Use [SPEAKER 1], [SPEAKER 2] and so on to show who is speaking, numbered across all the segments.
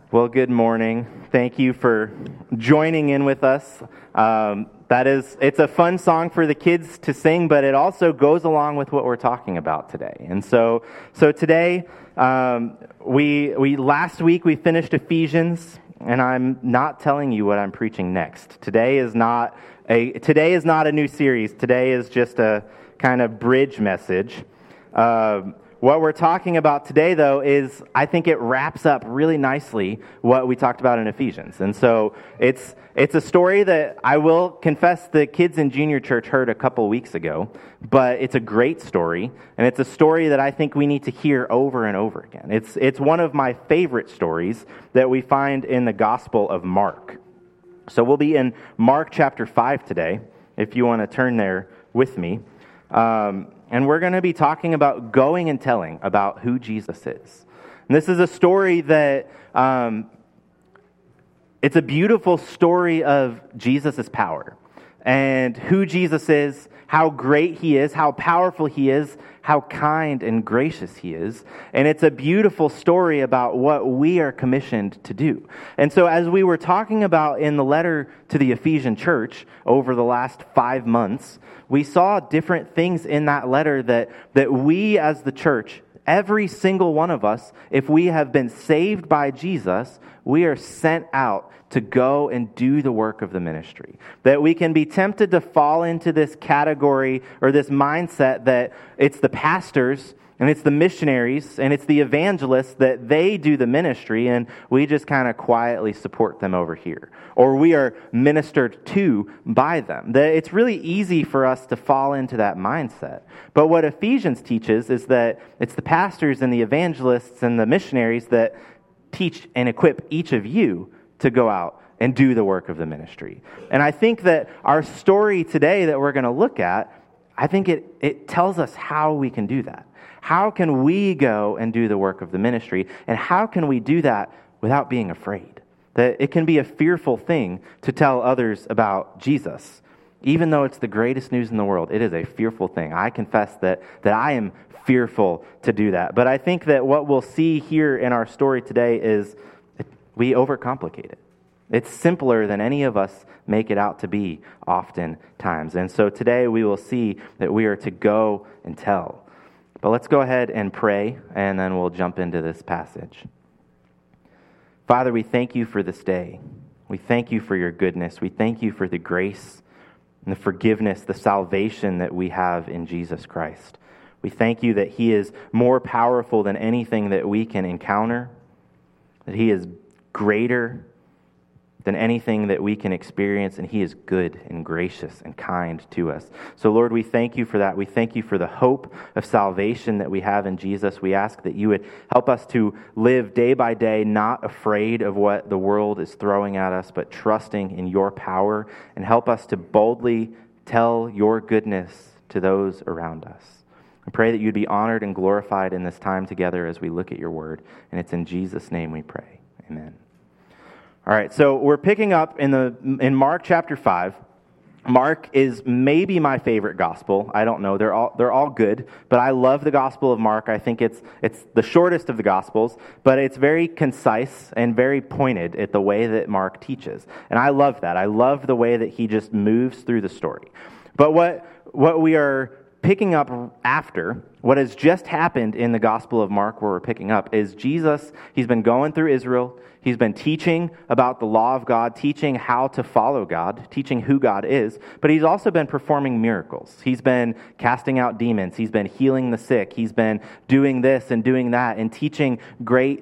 [SPEAKER 1] Well, good morning. Thank you for joining in with us. It's a fun song for the kids to sing, but it also goes along with what we're talking about today. And so today, last week we finished Ephesians, and I'm not telling you what I'm preaching next. Today is not a new series. Today is just a kind of bridge message. What we're talking about today, though, is I think it wraps up really nicely what we talked about in Ephesians. And so it's a story that I will confess the kids in junior church heard a couple weeks ago, but it's a great story, and it's a story that I think we need to hear over and over again. It's one of my favorite stories that we find in the Gospel of Mark. So we'll be in Mark chapter 5 today, if you want to turn there with me. And we're going to be talking about going and telling about who Jesus is. And this is a story that, it's a beautiful story of Jesus' power and who Jesus is, how great he is, how powerful he is, how kind and gracious he is. And it's a beautiful story about what we are commissioned to do. And so as we were talking about in the letter to the Ephesian church over the last 5 months, we saw different things in that letter that we as the church, every single one of us, if we have been saved by Jesus, we are sent out to go and do the work of the ministry. That we can be tempted to fall into this category or this mindset that it's the pastors and it's the missionaries and it's the evangelists that they do the ministry and we just kind of quietly support them over here. Or we are ministered to by them. That it's really easy for us to fall into that mindset. But what Ephesians teaches is that it's the pastors and the evangelists and the missionaries that teach and equip each of you to go out and do the work of the ministry. And I think that our story today that we're going to look at, I think it tells us how we can do that. How can we go and do the work of the ministry? And how can we do that without being afraid? That it can be a fearful thing to tell others about Jesus. Even though it's the greatest news in the world, it is a fearful thing. I confess that I am fearful to do that. But I think that what we'll see here in our story today is we overcomplicate it. It's simpler than any of us make it out to be oftentimes. And so today we will see that we are to go and tell. But let's go ahead and pray, and then we'll jump into this passage. Father, we thank you for this day. We thank you for your goodness. We thank you for the grace and the forgiveness, the salvation that we have in Jesus Christ. We thank you that he is more powerful than anything that we can encounter, that he is greater than anything that we can experience, and he is good and gracious and kind to us. So Lord, we thank you for that. We thank you for the hope of salvation that we have in Jesus. We ask that you would help us to live day by day, not afraid of what the world is throwing at us, but trusting in your power, and help us to boldly tell your goodness to those around us. I pray that you'd be honored and glorified in this time together as we look at your word, and it's in Jesus' name we pray. Amen. All right, so we're picking up in Mark chapter 5. Mark is maybe my favorite gospel. I don't know. They're all good, but I love the Gospel of Mark. I think it's the shortest of the Gospels, but it's very concise and very pointed at the way that Mark teaches. And I love that. I love the way that he just moves through the story. But what we are picking up after, what has just happened in the Gospel of Mark where we're picking up, is Jesus, he's been going through Israel. He's been teaching about the law of God, teaching how to follow God, teaching who God is, but he's also been performing miracles. He's been casting out demons. He's been healing the sick. He's been doing this and doing that and teaching great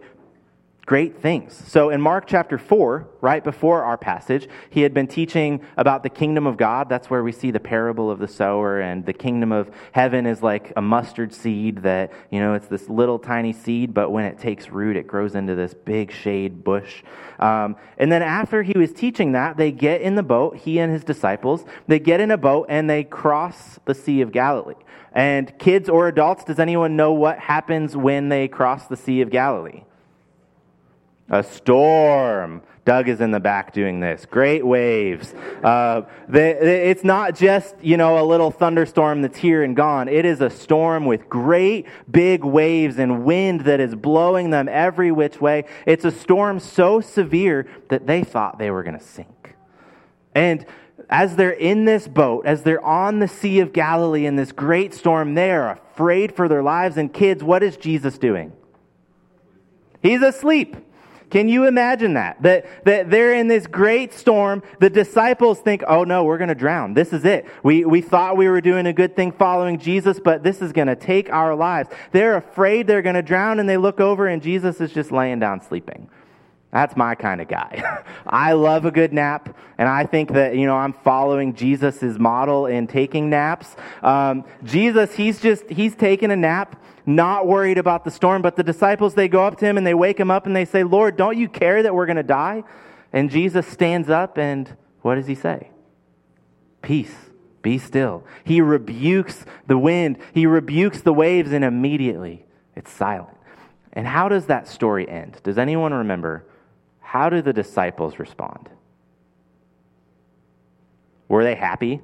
[SPEAKER 1] things. So in Mark chapter 4, right before our passage, he had been teaching about the kingdom of God. That's where we see the parable of the sower, and the kingdom of heaven is like a mustard seed that, it's this little tiny seed, but when it takes root, it grows into this big shade bush. And then after he was teaching that, they get in the boat, he and his disciples, they get in a boat and they cross the Sea of Galilee. And kids or adults, does anyone know what happens when they cross the Sea of Galilee? A storm. Doug is in the back doing this. Great waves. It's not just, a little thunderstorm that's here and gone. It is a storm with great big waves and wind that is blowing them every which way. It's a storm so severe that they thought they were going to sink. And as they're in this boat, as they're on the Sea of Galilee in this great storm, they are afraid for their lives. And kids, what is Jesus doing? He's asleep. Can you imagine that? That they're in this great storm. The disciples think, oh no, we're going to drown. This is it. We thought we were doing a good thing following Jesus, but this is going to take our lives. They're afraid they're going to drown, and they look over and Jesus is just laying down sleeping. That's my kind of guy. I love a good nap, and I think that, I'm following Jesus' model in taking naps. Jesus, he's taking a nap, not worried about the storm, but the disciples, they go up to him and they wake him up and they say, Lord, don't you care that we're going to die? And Jesus stands up and what does he say? Peace, be still. He rebukes the wind, he rebukes the waves, and immediately it's silent. And how does that story end? Does anyone remember? How do the disciples respond? Were they happy?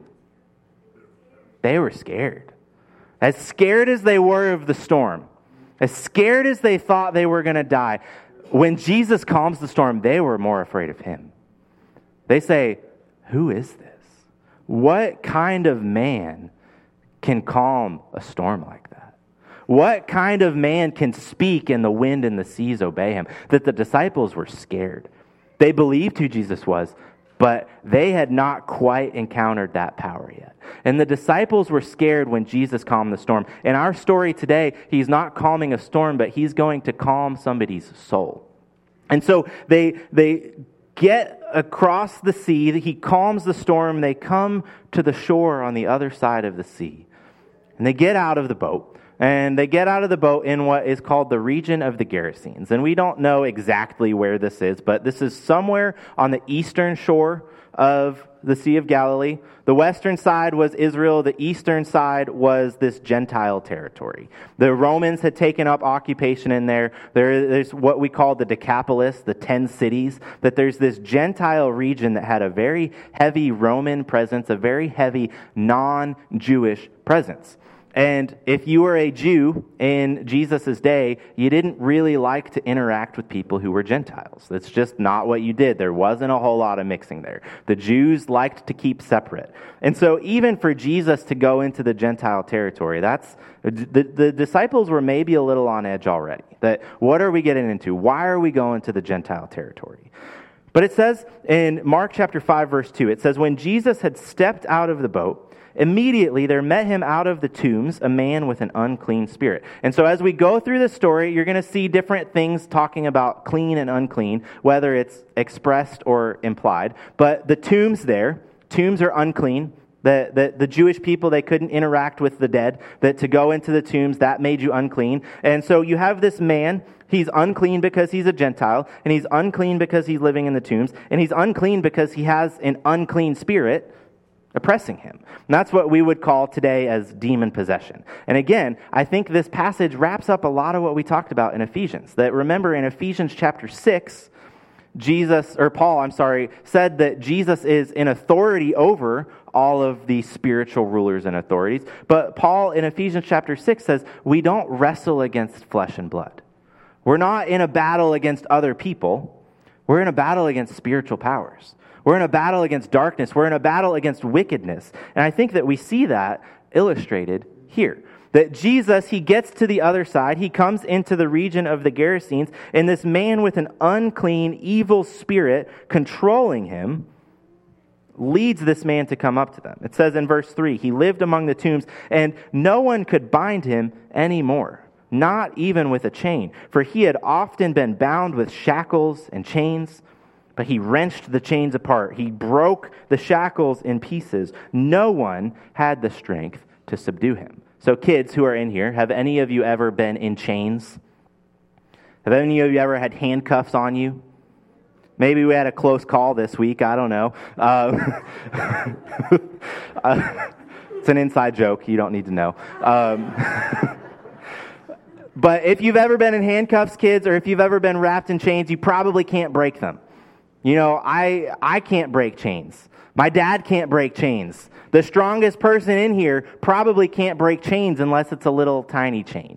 [SPEAKER 1] They were scared. As scared as they were of the storm, as scared as they thought they were going to die, when Jesus calms the storm, they were more afraid of him. They say, who is this? What kind of man can calm a storm like that? What kind of man can speak and the wind and the seas obey him? That the disciples were scared. They believed who Jesus was, but they had not quite encountered that power yet. And the disciples were scared when Jesus calmed the storm. In our story today, he's not calming a storm, but he's going to calm somebody's soul. And so they get across the sea. He calms the storm. They come to the shore on the other side of the sea. And they get out of the boat. And they get out of the boat in what is called the region of the Gerasenes. And we don't know exactly where this is, but this is somewhere on the eastern shore of the Sea of Galilee. The western side was Israel. The eastern side was this Gentile territory. The Romans had taken up occupation in there. There's what we call the Decapolis, the 10 cities, that there's this Gentile region that had a very heavy Roman presence, a very heavy non-Jewish presence. And if you were a Jew in Jesus' day, you didn't really like to interact with people who were Gentiles. That's just not what you did. There wasn't a whole lot of mixing there. The Jews liked to keep separate. And so even for Jesus to go into the Gentile territory, the disciples were maybe a little on edge already. That what are we getting into? Why are we going to the Gentile territory? But it says in Mark chapter 5, verse 2, it says, when Jesus had stepped out of the boat, immediately there met him out of the tombs a man with an unclean spirit. And so as we go through this story, you're going to see different things talking about clean and unclean, whether it's expressed or implied. But the tombs are unclean. The Jewish people, they couldn't interact with the dead. That to go into the tombs, that made you unclean. And so you have this man. He's unclean because he's a Gentile, and he's unclean because he's living in the tombs, and he's unclean because he has an unclean spirit oppressing him. And that's what we would call today as demon possession. And again, I think this passage wraps up a lot of what we talked about in Ephesians. That remember in Ephesians chapter 6, Paul said that Jesus is in authority over all of the spiritual rulers and authorities. But Paul in Ephesians chapter 6 says, we don't wrestle against flesh and blood. We're not in a battle against other people. We're in a battle against spiritual powers. We're in a battle against darkness. We're in a battle against wickedness. And I think that we see that illustrated here. That Jesus, he gets to the other side. He comes into the region of the Gerasenes, and this man with an unclean, evil spirit controlling him leads this man to come up to them. It says in verse 3, he lived among the tombs, and no one could bind him anymore, not even with a chain, for he had often been bound with shackles and chains. But he wrenched the chains apart. He broke the shackles in pieces. No one had the strength to subdue him. So kids who are in here, have any of you ever been in chains? Have any of you ever had handcuffs on you? Maybe we had a close call this week. I don't know. It's an inside joke. You don't need to know. But if you've ever been in handcuffs, kids, or if you've ever been wrapped in chains, you probably can't break them. You know, I can't break chains. My dad can't break chains. The strongest person in here probably can't break chains unless it's a little tiny chain.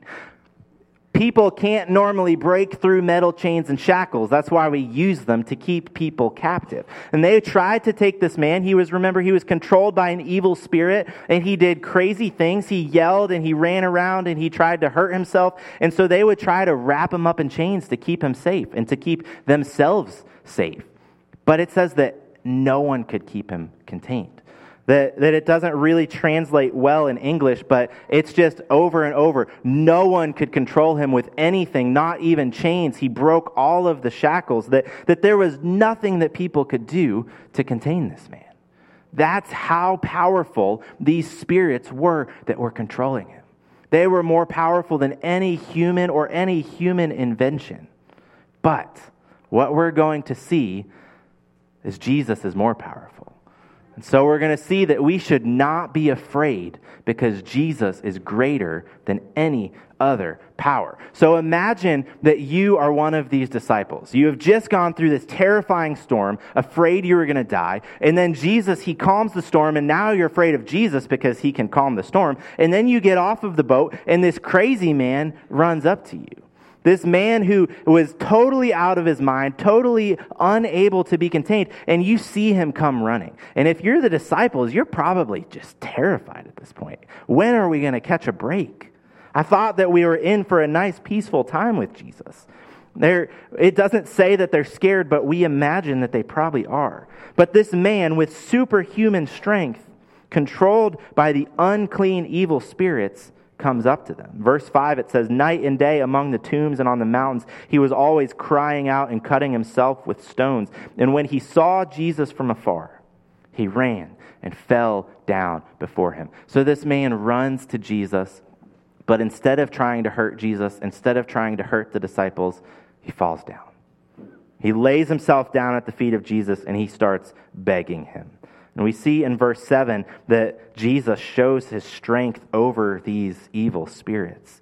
[SPEAKER 1] People can't normally break through metal chains and shackles. That's why we use them to keep people captive. And they tried to take this man. He was controlled by an evil spirit, and he did crazy things. He yelled and he ran around and he tried to hurt himself. And so they would try to wrap him up in chains to keep him safe and to keep themselves safe. But it says that no one could keep him contained. That it doesn't really translate well in English, but it's just over and over. No one could control him with anything, not even chains. He broke all of the shackles, that there was nothing that people could do to contain this man. That's how powerful these spirits were that were controlling him. They were more powerful than any human or any human invention. But what we're going to see is Jesus is more powerful. And so we're going to see that we should not be afraid because Jesus is greater than any other power. So imagine that you are one of these disciples. You have just gone through this terrifying storm, afraid you were going to die. And then Jesus, he calms the storm, and now you're afraid of Jesus because he can calm the storm. And then you get off of the boat, and this crazy man runs up to you. This man who was totally out of his mind, totally unable to be contained, and you see him come running. And if you're the disciples, you're probably just terrified at this point. When are we going to catch a break? I thought that we were in for a nice, peaceful time with Jesus. It doesn't say that they're scared, but we imagine that they probably are. But this man with superhuman strength, controlled by the unclean, evil spirits, comes up to them. Verse 5, it says, night and day among the tombs and on the mountains, he was always crying out and cutting himself with stones. And when he saw Jesus from afar, he ran and fell down before him. So this man runs to Jesus, but instead of trying to hurt Jesus, instead of trying to hurt the disciples, he falls down. He lays himself down at the feet of Jesus and he starts begging him. And we see in verse 7 that Jesus shows his strength over these evil spirits.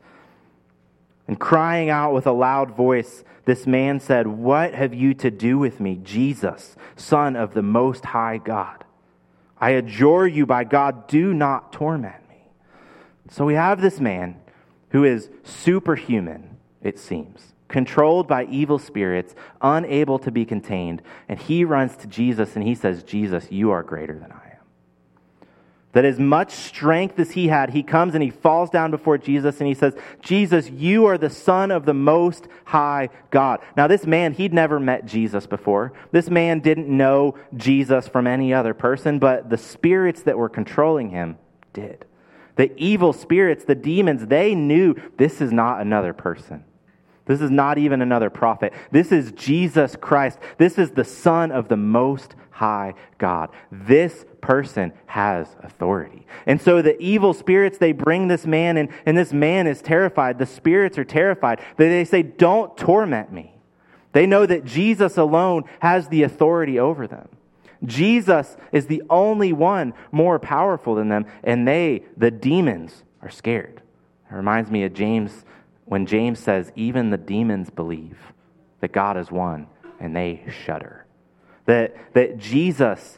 [SPEAKER 1] And crying out with a loud voice, this man said, what have you to do with me, Jesus, Son of the Most High God? I adjure you by God, do not torment me. So we have this man who is superhuman, it seems, controlled by evil spirits, unable to be contained. And he runs to Jesus and he says, Jesus, you are greater than I am. That as much strength as he had, he comes and he falls down before Jesus and he says, Jesus, you are the Son of the Most High God. Now this man, he'd never met Jesus before. This man didn't know Jesus from any other person, but the spirits that were controlling him did. The evil spirits, the demons, they knew this is not another person. This is not even another prophet. This is Jesus Christ. This is the Son of the Most High God. This person has authority. And so the evil spirits, they bring this man, and this man is terrified. The spirits are terrified. They say, don't torment me. They know that Jesus alone has the authority over them. Jesus is the only one more powerful than them, and the demons, are scared. It reminds me of James, when James says, even the demons believe that God is one, and they shudder. That Jesus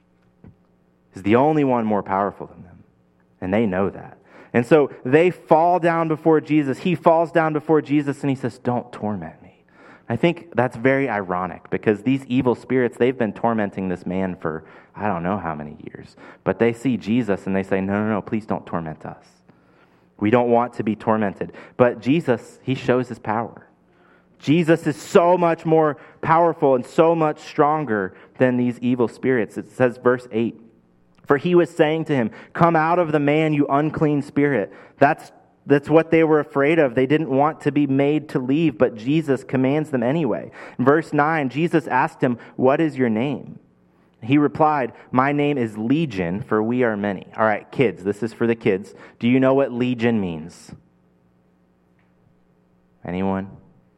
[SPEAKER 1] is the only one more powerful than them, and they know that. And so they fall down before Jesus. He falls down before Jesus, and he says, don't torment me. I think that's very ironic, because these evil spirits, they've been tormenting this man for I don't know how many years. But they see Jesus, and they say, no, please don't torment us. We don't want to be tormented. But Jesus, he shows his power. Jesus is so much more powerful and so much stronger than these evil spirits. It says, verse 8, for he was saying to him, come out of the man, you unclean spirit. That's what they were afraid of. They didn't want to be made to leave, but Jesus commands them anyway. In verse 9, Jesus asked him, what is your name? He replied, my name is Legion, for we are many. All right, kids, this is for the kids. Do you know what legion means? Anyone?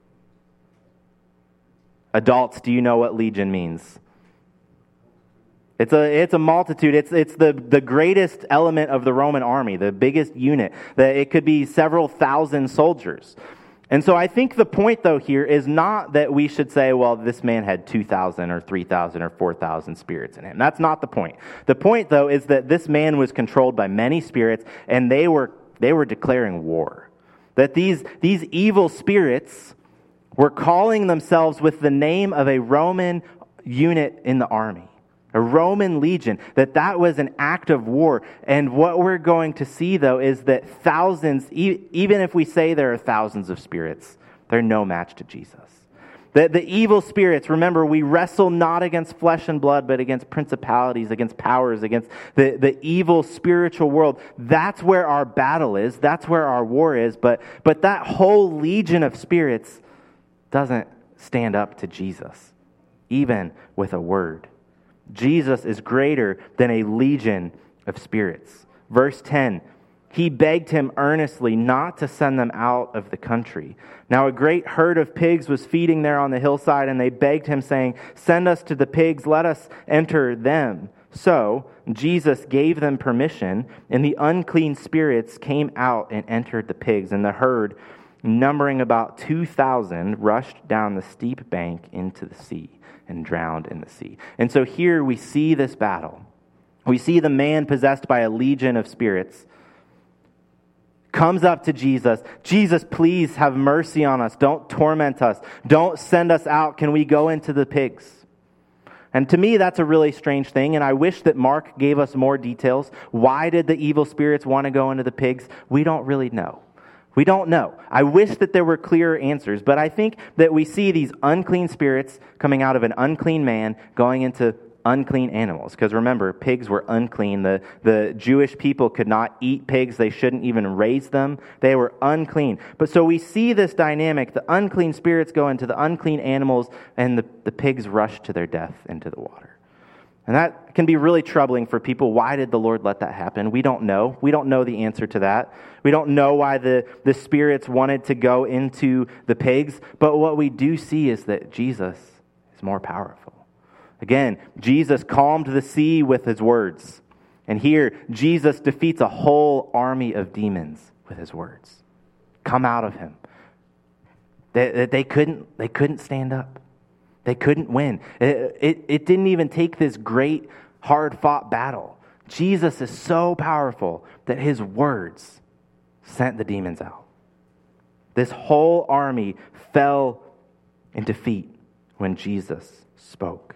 [SPEAKER 1] Adults, do you know what legion means? It's a multitude. It's the greatest element of the Roman army, the biggest unit. It could be several thousand soldiers. And so I think the point, though, here is not that we should say, well, this man had 2,000 or 3,000 or 4,000 spirits in him. That's not the point. The point, though, is that this man was controlled by many spirits, and they were declaring war. That these evil spirits were calling themselves with the name of a Roman unit in the army. A Roman legion, that was an act of war. And what we're going to see, though, is that thousands, even if we say there are thousands of spirits, they're no match to Jesus. The evil spirits, remember, we wrestle not against flesh and blood, but against principalities, against powers, against the evil spiritual world. That's where our battle is. That's where our war is. But that whole legion of spirits doesn't stand up to Jesus, even with a word. Jesus is greater than a legion of spirits. Verse 10, he begged him earnestly not to send them out of the country. Now a great herd of pigs was feeding there on the hillside, and they begged him, saying, "Send us to the pigs, let us enter them." So Jesus gave them permission, and the unclean spirits came out and entered the pigs, and the herd, numbering about 2,000, rushed down the steep bank into the sea and drowned in the sea. And so here we see this battle. We see the man possessed by a legion of spirits comes up to Jesus. Jesus, please have mercy on us. Don't torment us. Don't send us out. Can we go into the pigs? And to me, that's a really strange thing, and I wish that Mark gave us more details. Why did the evil spirits want to go into the pigs? We don't really know. We don't know. I wish that there were clearer answers, but I think that we see these unclean spirits coming out of an unclean man going into unclean animals. Because remember, pigs were unclean. The Jewish people could not eat pigs. They shouldn't even raise them. They were unclean. But so we see this dynamic. The unclean spirits go into the unclean animals, and the pigs rush to their death into the water. And that can be really troubling for people. Why did the Lord let that happen? We don't know. We don't know the answer to that. We don't know why the spirits wanted to go into the pigs. But what we do see is that Jesus is more powerful. Again, Jesus calmed the sea with his words. And here, Jesus defeats a whole army of demons with his words. Come out of him. They couldn't stand up. They couldn't win. It didn't even take this great, hard-fought battle. Jesus is so powerful that his words sent the demons out. This whole army fell in defeat when Jesus spoke.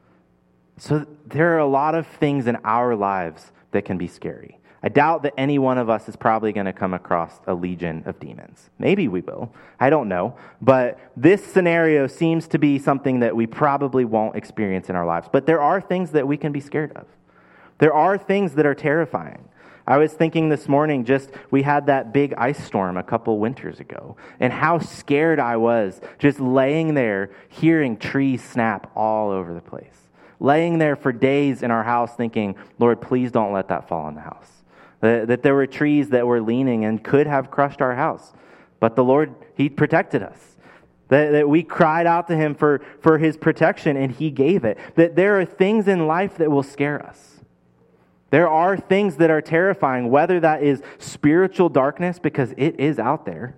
[SPEAKER 1] So there are a lot of things in our lives that can be scary. I doubt that any one of us is probably going to come across a legion of demons. Maybe we will. I don't know. But this scenario seems to be something that we probably won't experience in our lives. But there are things that we can be scared of. There are things that are terrifying. I was thinking this morning, we had that big ice storm a couple winters ago, and how scared I was just laying there hearing trees snap all over the place. Laying there for days in our house thinking, Lord, please don't let that fall on the house. That there were trees that were leaning and could have crushed our house. But the Lord, he protected us. That we cried out to him for his protection, and he gave it. That there are things in life that will scare us. There are things that are terrifying, whether that is spiritual darkness, because it is out there,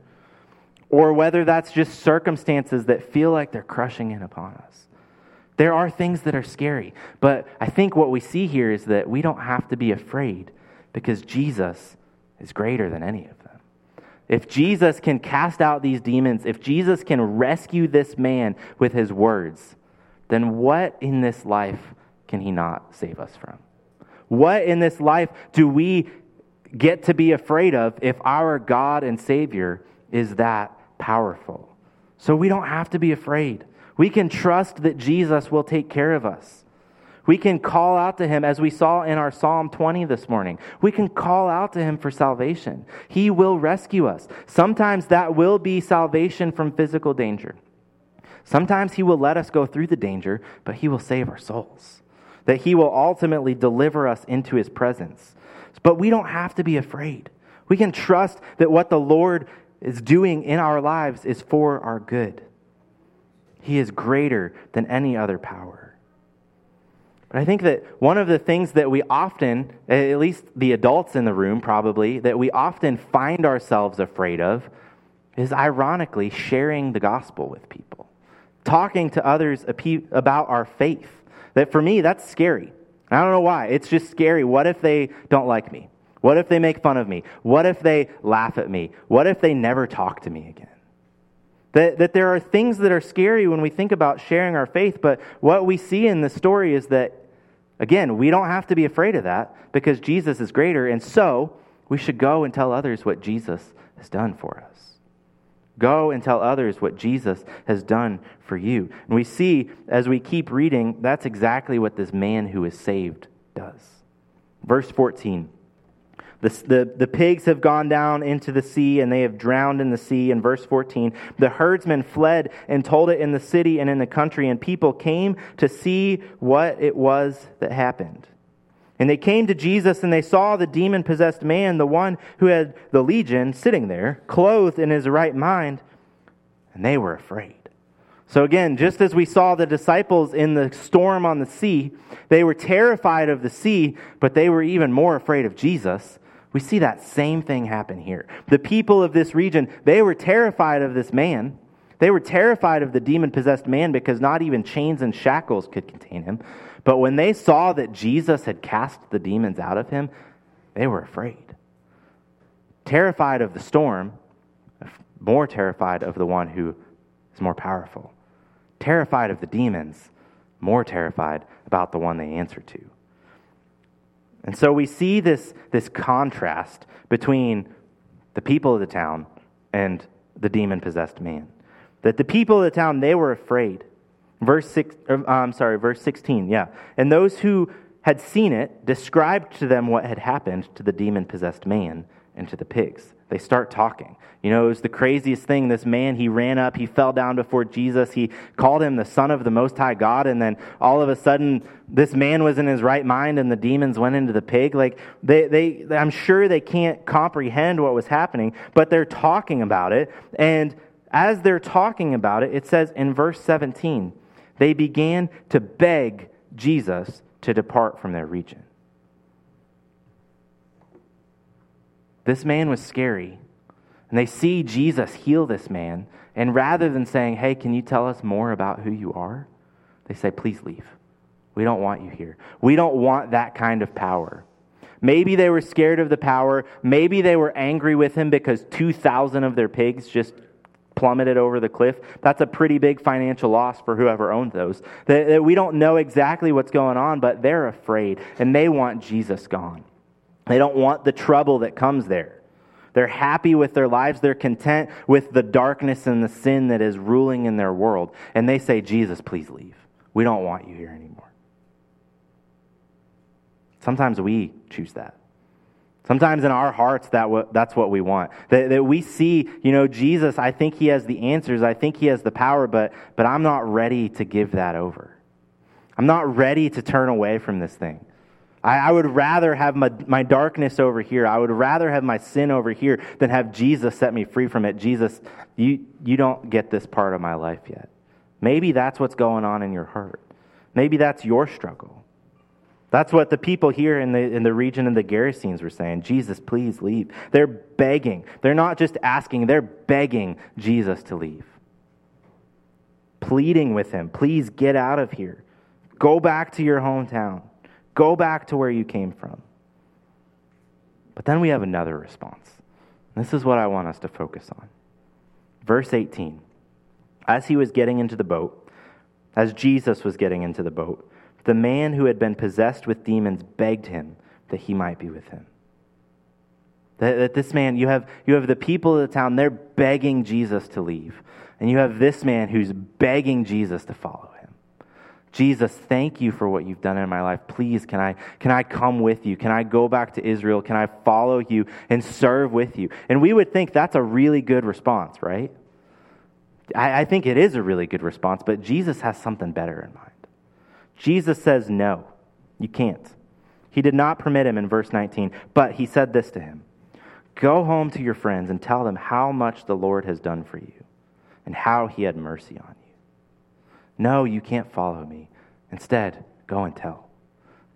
[SPEAKER 1] or whether that's just circumstances that feel like they're crushing in upon us. There are things that are scary. But I think what we see here is that we don't have to be afraid, because Jesus is greater than any of them. If Jesus can cast out these demons, if Jesus can rescue this man with his words, then what in this life can he not save us from? What in this life do we get to be afraid of if our God and Savior is that powerful? So we don't have to be afraid. We can trust that Jesus will take care of us. We can call out to him, as we saw in our Psalm 20 this morning. We can call out to him for salvation. He will rescue us. Sometimes that will be salvation from physical danger. Sometimes he will let us go through the danger, but he will save our souls. That he will ultimately deliver us into his presence. But we don't have to be afraid. We can trust that what the Lord is doing in our lives is for our good. He is greater than any other power. But I think that one of the things that we often, at least the adults in the room probably, that we often find ourselves afraid of is ironically sharing the gospel with people. Talking to others about our faith. That for me, that's scary. I don't know why. It's just scary. What if they don't like me? What if they make fun of me? What if they laugh at me? What if they never talk to me again? That there are things that are scary when we think about sharing our faith, but what we see in the story is that, again, we don't have to be afraid of that because Jesus is greater, and so we should go and tell others what Jesus has done for us. Go and tell others what Jesus has done for you. And we see, as we keep reading, that's exactly what this man who is saved does. Verse 14. The pigs have gone down into the sea, and they have drowned in the sea. In verse 14, the herdsmen fled and told it in the city and in the country, and people came to see what it was that happened. And they came to Jesus, and they saw the demon-possessed man, the one who had the legion, sitting there, clothed in his right mind, and they were afraid. So again, just as we saw the disciples in the storm on the sea, they were terrified of the sea, but they were even more afraid of Jesus. We see that same thing happen here. The people of this region, they were terrified of this man. They were terrified of the demon-possessed man because not even chains and shackles could contain him. But when they saw that Jesus had cast the demons out of him, they were afraid. Terrified of the storm, more terrified of the one who is more powerful. Terrified of the demons, more terrified about the one they answer to. And so we see this contrast between the people of the town and the demon-possessed man. That the people of the town, they were afraid. Verse 16, yeah. And those who had seen it described to them what had happened to the demon-possessed man and to the pigs. They start talking. You know, it was the craziest thing. This man, he ran up, he fell down before Jesus, he called him the Son of the Most High God, and then all of a sudden, this man was in his right mind and the demons went into the pig. Like, I'm sure they can't comprehend what was happening, but they're talking about it, and as they're talking about it, it says in verse 17, they began to beg Jesus to depart from their region. This man was scary. And they see Jesus heal this man. And rather than saying, hey, can you tell us more about who you are? They say, please leave. We don't want you here. We don't want that kind of power. Maybe they were scared of the power. Maybe they were angry with him because 2,000 of their pigs just plummeted over the cliff. That's a pretty big financial loss for whoever owned those. We don't know exactly what's going on, but they're afraid. And they want Jesus gone. They don't want the trouble that comes there. They're happy with their lives. They're content with the darkness and the sin that is ruling in their world. And they say, Jesus, please leave. We don't want you here anymore. Sometimes we choose that. Sometimes in our hearts, that's what we want. That we see, Jesus, I think he has the answers. I think he has the power, but I'm not ready to give that over. I'm not ready to turn away from this thing. I would rather have my darkness over here. I would rather have my sin over here than have Jesus set me free from it. Jesus, you don't get this part of my life yet. Maybe that's what's going on in your heart. Maybe that's your struggle. That's what the people here in the region of the Gerasenes were saying. Jesus, please leave. They're begging. They're not just asking. They're begging Jesus to leave. Pleading with him. Please get out of here. Go back to your hometown. Go back to where you came from. But then we have another response. This is what I want us to focus on. Verse 18. As he was getting into the boat, as Jesus was getting into the boat, the man who had been possessed with demons begged him that he might be with him. That this man, you have the people of the town, they're begging Jesus to leave. And you have this man who's begging Jesus to follow him. Jesus, thank you for what you've done in my life. Please, can I come with you? Can I go back to Israel? Can I follow you and serve with you? And we would think that's a really good response, right? I think it is a really good response, but Jesus has something better in mind. Jesus says, no, you can't. He did not permit him in verse 19, but he said this to him, go home to your friends and tell them how much the Lord has done for you and how he had mercy on you. No, you can't follow me. Instead, go and tell.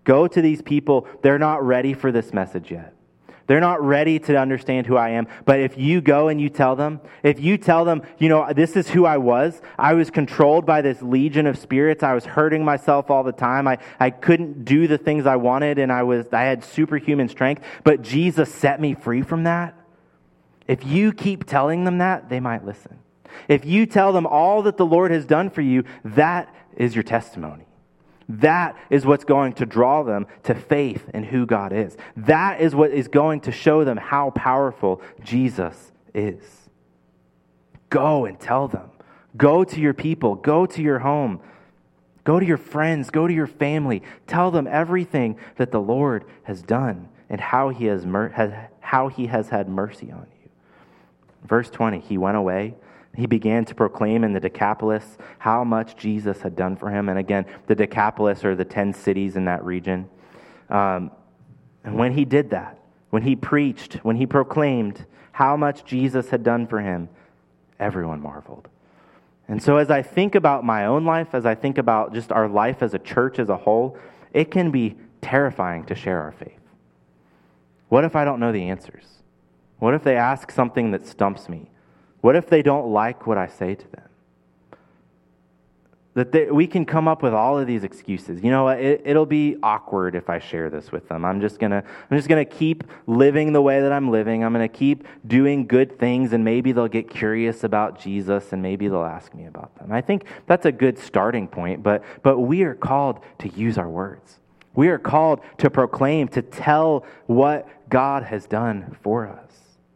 [SPEAKER 1] Go to these people. They're not ready for this message yet. They're not ready to understand who I am. But if you go and you tell them, this is who I was controlled by this legion of spirits. I was hurting myself all the time. I couldn't do the things I wanted, and I had superhuman strength. But Jesus set me free from that. If you keep telling them that, they might listen. If you tell them all that the Lord has done for you, that is your testimony. That is what's going to draw them to faith in who God is. That is what is going to show them how powerful Jesus is. Go and tell them. Go to your people. Go to your home. Go to your friends. Go to your family. Tell them everything that the Lord has done and how He has had mercy on you. Verse 20, He went away. He began to proclaim in the Decapolis how much Jesus had done for him. And again, the Decapolis are the 10 cities in that region. And when he did that, when he preached, when he proclaimed how much Jesus had done for him, everyone marveled. And so as I think about my own life, as I think about just our life as a church as a whole, it can be terrifying to share our faith. What if I don't know the answers? What if they ask something that stumps me? What if they don't like what I say to them? We can come up with all of these excuses. You know what? It'll be awkward if I share this with them. I'm just gonna keep living the way that I'm living. I'm gonna keep doing good things, and maybe they'll get curious about Jesus, and maybe they'll ask me about them. I think that's a good starting point. But we are called to use our words. We are called to proclaim, to tell what God has done for us.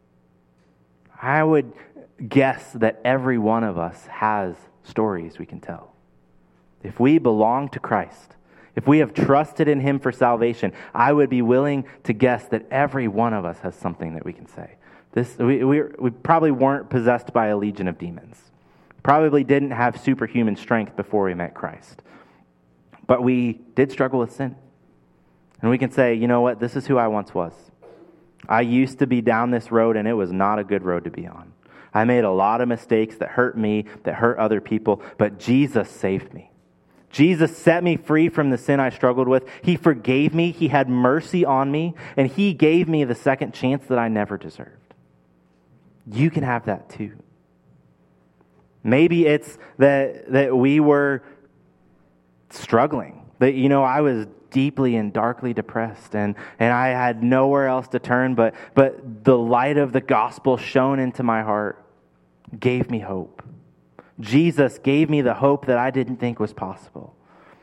[SPEAKER 1] I would guess that every one of us has stories we can tell. If we belong to Christ, if we have trusted in Him for salvation, I would be willing to guess that every one of us has something that we can say. We probably weren't possessed by a legion of demons. Probably didn't have superhuman strength before we met Christ. But we did struggle with sin. And we can say, you know what, this is who I once was. I used to be down this road, and it was not a good road to be on. I made a lot of mistakes that hurt me, that hurt other people, but Jesus saved me. Jesus set me free from the sin I struggled with. He forgave me. He had mercy on me, and He gave me the second chance that I never deserved. You can have that too. Maybe it's that we were struggling. That, I was deeply and darkly depressed, and I had nowhere else to turn, but the light of the gospel shone into my heart, gave me hope. Jesus gave me the hope that I didn't think was possible.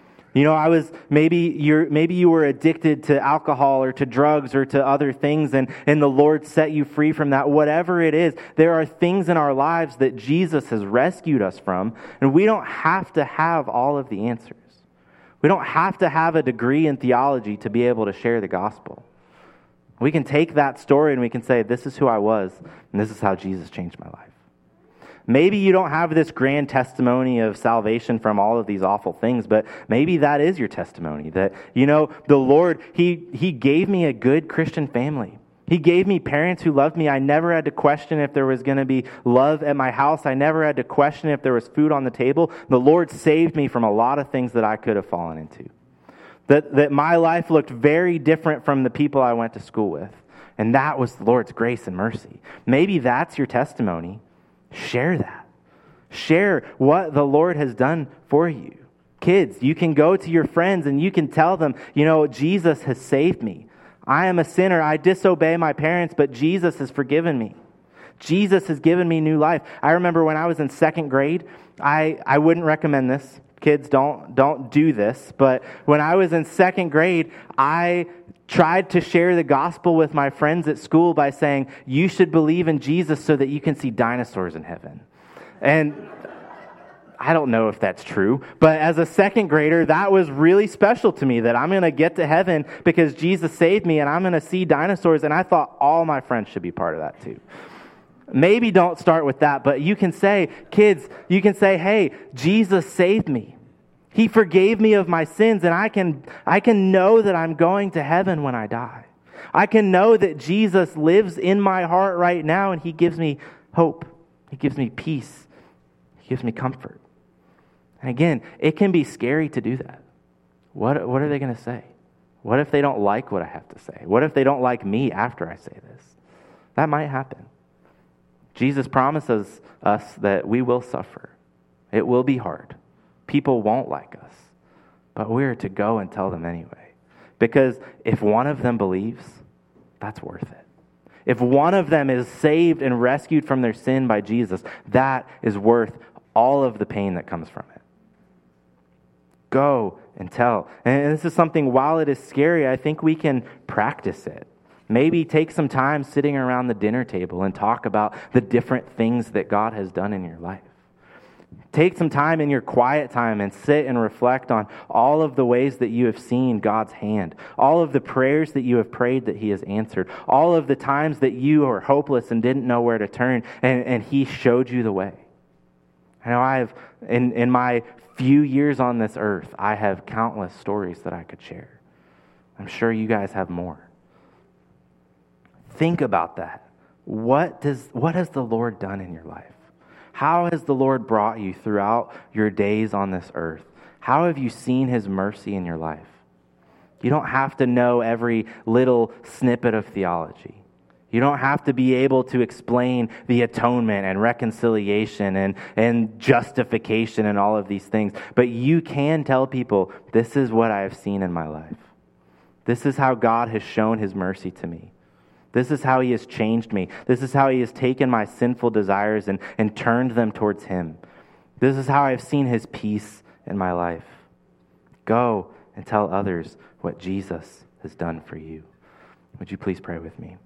[SPEAKER 1] Maybe you were addicted to alcohol or to drugs or to other things, and the Lord set you free from that. Whatever it is, there are things in our lives that Jesus has rescued us from, and we don't have to have all of the answers. We don't have to have a degree in theology to be able to share the gospel. We can take that story and we can say, this is who I was, and this is how Jesus changed my life. Maybe you don't have this grand testimony of salvation from all of these awful things, but maybe that is your testimony. That, the Lord, He gave me a good Christian family. He gave me parents who loved me. I never had to question if there was going to be love at my house. I never had to question if there was food on the table. The Lord saved me from a lot of things that I could have fallen into. That my life looked very different from the people I went to school with. And that was the Lord's grace and mercy. Maybe that's your testimony. Share that. Share what the Lord has done for you. Kids, you can go to your friends and you can tell them, Jesus has saved me. I am a sinner. I disobey my parents, but Jesus has forgiven me. Jesus has given me new life. I remember when I was in second grade, I wouldn't recommend this. Kids, don't do this. But when I was in second grade, I tried to share the gospel with my friends at school by saying, you should believe in Jesus so that you can see dinosaurs in heaven. And I don't know if that's true, but as a second grader, that was really special to me, that I'm going to get to heaven because Jesus saved me and I'm going to see dinosaurs, and I thought all my friends should be part of that too. Maybe don't start with that, but you can say, kids, you can say, hey, Jesus saved me. He forgave me of my sins, and I can know that I'm going to heaven when I die. I can know that Jesus lives in my heart right now, and He gives me hope. He gives me peace. He gives me comfort. And again, it can be scary to do that. What are they going to say? What if they don't like what I have to say? What if they don't like me after I say this? That might happen. Jesus promises us that we will suffer. It will be hard. People won't like us. But we're to go and tell them anyway. Because if one of them believes, that's worth it. If one of them is saved and rescued from their sin by Jesus, that is worth all of the pain that comes from it. Go and tell. And this is something, while it is scary, I think we can practice it. Maybe take some time sitting around the dinner table and talk about the different things that God has done in your life. Take some time in your quiet time and sit and reflect on all of the ways that you have seen God's hand, all of the prayers that you have prayed that He has answered, all of the times that you were hopeless and didn't know where to turn, and He showed you the way. I know I have, in my few years on this earth, I have countless stories that I could share. I'm sure you guys have more. Think about that. What has the Lord done in your life? How has the Lord brought you throughout your days on this earth? How have you seen His mercy in your life? You don't have to know every little snippet of theology. You don't have to be able to explain the atonement and reconciliation and justification and all of these things. But you can tell people, this is what I have seen in my life. This is how God has shown His mercy to me. This is how He has changed me. This is how He has taken my sinful desires and turned them towards Him. This is how I've seen His peace in my life. Go and tell others what Jesus has done for you. Would you please pray with me?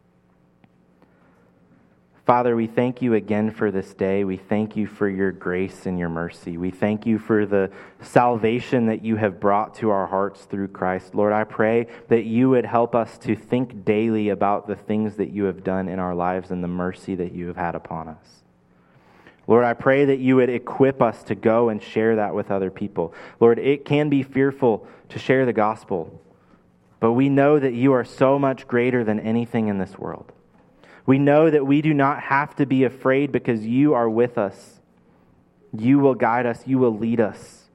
[SPEAKER 1] Father, we thank you again for this day. We thank you for your grace and your mercy. We thank you for the salvation that you have brought to our hearts through Christ. Lord, I pray that you would help us to think daily about the things that you have done in our lives and the mercy that you have had upon us. Lord, I pray that you would equip us to go and share that with other people. Lord, it can be fearful to share the gospel, but we know that you are so much greater than anything in this world. We know that we do not have to be afraid because you are with us. You will guide us. You will lead us.